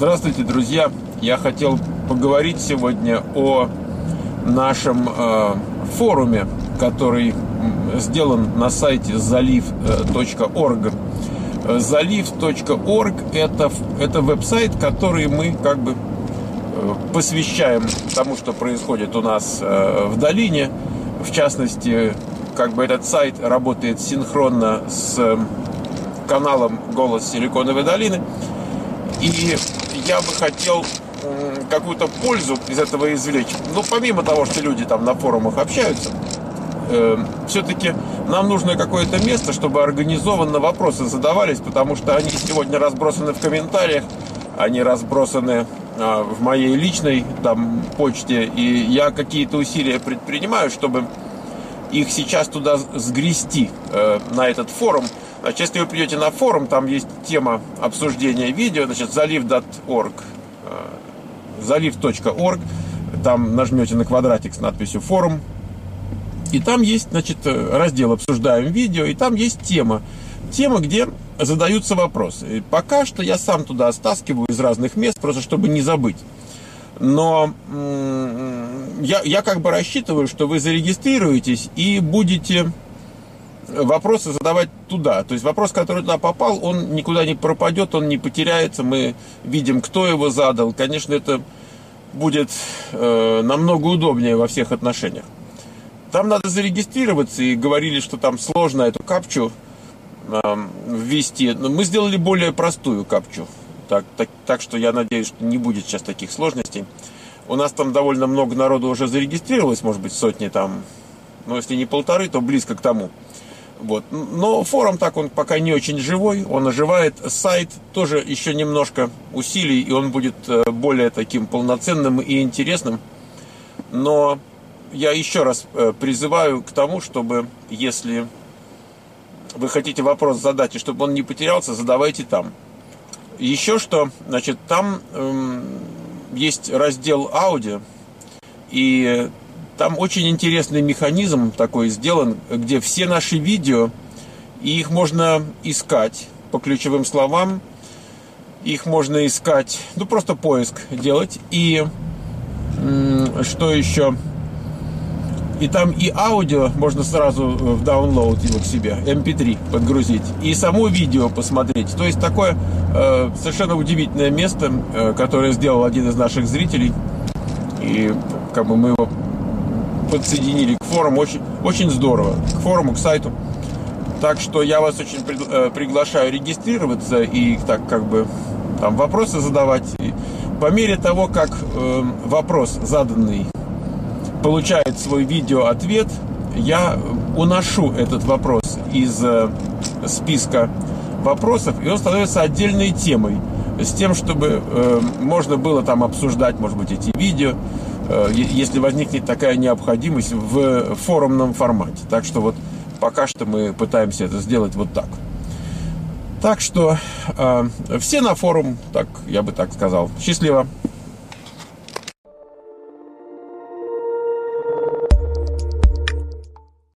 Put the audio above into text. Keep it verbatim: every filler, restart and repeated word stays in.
Здравствуйте, друзья! Я хотел поговорить сегодня о нашем э, форуме, который сделан на сайте залив точка орг. залив точка орг это, это веб-сайт, который мы как бы посвящаем тому, что происходит у нас э, в долине. В частности, как бы этот сайт работает синхронно с каналом «Голос Силиконовой долины». И я бы хотел какую-то пользу из этого извлечь. Ну, помимо того, что люди там на форумах общаются, э, все-таки нам нужно какое-то место, чтобы организованно вопросы задавались, потому что они сегодня разбросаны в комментариях, они разбросаны э, в моей личной там почте, и я какие-то усилия предпринимаю, чтобы их сейчас туда сгрести, э, на этот форум. Значит, если вы придете на форум, там есть тема обсуждения видео, значит, залив точка орг, залив точка орг, там нажмете на квадратик с надписью «Форум», и там есть, значит, раздел «Обсуждаем видео», и там есть тема, тема, где задаются вопросы. И пока что я сам туда стаскиваю из разных мест, просто чтобы не забыть. Но я, я как бы рассчитываю, что вы зарегистрируетесь и будете вопросы задавать туда. То есть вопрос, который туда попал, он никуда не пропадет, он не потеряется. Мы видим, кто его задал. Конечно, это будет э, намного удобнее во всех отношениях. Там надо зарегистрироваться, и говорили, что там сложно эту капчу э, ввести. Но мы сделали более простую капчу. Так, так, так что я надеюсь, что не будет сейчас таких сложностей. У нас там довольно много народу уже зарегистрировалось, может быть, сотни там, ну, если не полторы, то близко к тому. Вот. Но форум так, он пока не очень живой, он оживает. Сайт тоже еще немножко усилий, и он будет более таким полноценным и интересным. Но я еще раз призываю к тому, чтобы, если вы хотите вопрос задать, и чтобы он не потерялся, задавайте там. Еще что, значит, там эм, есть раздел аудио, и там очень интересный механизм такой сделан, где все наши видео, и их можно искать по ключевым словам, их можно искать, ну просто поиск делать, и м, что еще, и там и аудио можно сразу в download его к себе, эм пи три подгрузить, и само видео посмотреть. То есть такое э, совершенно удивительное место, э, которое сделал один из наших зрителей, и как бы мы его подсоединили к форуму, очень, очень здорово, к форуму, к сайту. Так что я вас очень при, э, приглашаю регистрироваться и так как бы там вопросы задавать. И по мере того, как э, вопрос заданный получает свой видеоответ, я уношу этот вопрос из э, списка вопросов, и он становится отдельной темой, с тем, чтобы э, можно было там обсуждать, может быть, эти видео, если возникнет такая необходимость в форумном формате. Так что вот пока что мы пытаемся это сделать вот так. Так что э, все на форум, так я бы так сказал. Счастливо!